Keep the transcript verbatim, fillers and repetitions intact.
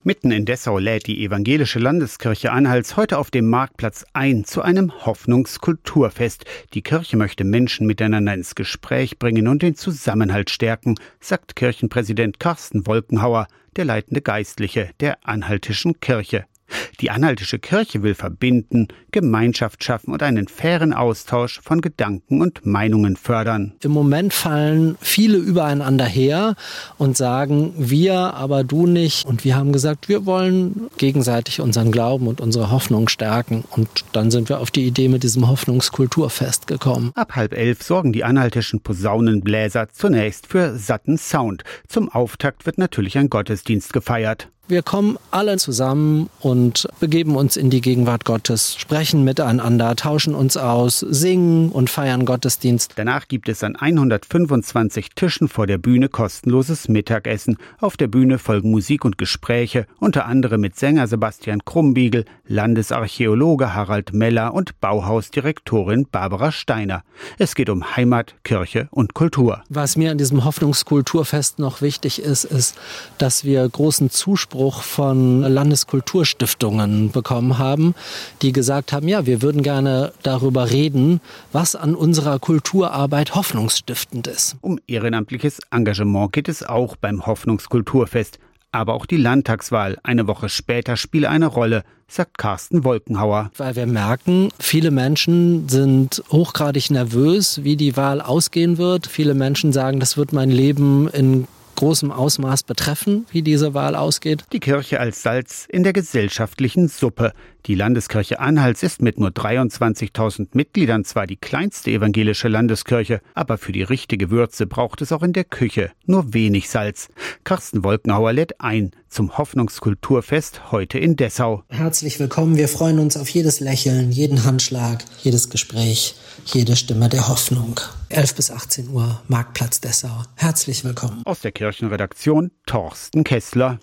Mitten in Dessau lädt die Evangelische Landeskirche Anhalts heute auf dem Marktplatz ein zu einem Hoffnungskulturfest. Die Kirche möchte Menschen miteinander ins Gespräch bringen und den Zusammenhalt stärken, sagt Kirchenpräsident Carsten Wolkenhauer, der leitende Geistliche der Anhaltischen Kirche. Die Anhaltische Kirche will verbinden, Gemeinschaft schaffen und einen fairen Austausch von Gedanken und Meinungen fördern. Im Moment fallen viele übereinander her und sagen, wir, aber du nicht. Und wir haben gesagt, wir wollen gegenseitig unseren Glauben und unsere Hoffnung stärken. Und dann sind wir auf die Idee mit diesem Hoffnungskulturfest gekommen. Ab halb elf sorgen die anhaltischen Posaunenbläser zunächst für satten Sound. Zum Auftakt wird natürlich ein Gottesdienst gefeiert. Wir kommen alle zusammen und begeben uns in die Gegenwart Gottes, sprechen miteinander, tauschen uns aus, singen und feiern Gottesdienst. Danach gibt es an hundertfünfundzwanzig Tischen vor der Bühne kostenloses Mittagessen. Auf der Bühne folgen Musik und Gespräche, unter anderem mit Sänger Sebastian Krumbiegel, Landesarchäologe Harald Meller und Bauhausdirektorin Barbara Steiner. Es geht um Heimat, Kirche und Kultur. Was mir an diesem Hoffnungskulturfest noch wichtig ist, ist, dass wir großen Zuspruch von Landeskulturstiftungen bekommen haben, die gesagt haben, ja, wir würden gerne darüber reden, was an unserer Kulturarbeit hoffnungsstiftend ist. Um ehrenamtliches Engagement geht es auch beim Hoffnungskulturfest. Aber auch die Landtagswahl eine Woche später spiele eine Rolle, sagt Carsten Wolkenhauer. Weil wir merken, viele Menschen sind hochgradig nervös, wie die Wahl ausgehen wird. Viele Menschen sagen, das wird mein Leben in großem Ausmaß betreffen, wie diese Wahl ausgeht. Die Kirche als Salz in der gesellschaftlichen Suppe. Die Landeskirche Anhalts ist mit nur dreiundzwanzigtausend Mitgliedern zwar die kleinste evangelische Landeskirche, aber für die richtige Würze braucht es auch in der Küche nur wenig Salz. Carsten Wolkenhauer lädt ein zum Hoffnungskulturfest heute in Dessau. Herzlich willkommen, wir freuen uns auf jedes Lächeln, jeden Handschlag, jedes Gespräch, jede Stimme der Hoffnung. elf bis achtzehn Uhr, Marktplatz Dessau. Herzlich willkommen. Aus der Kirchenredaktion Thorsten Kessler.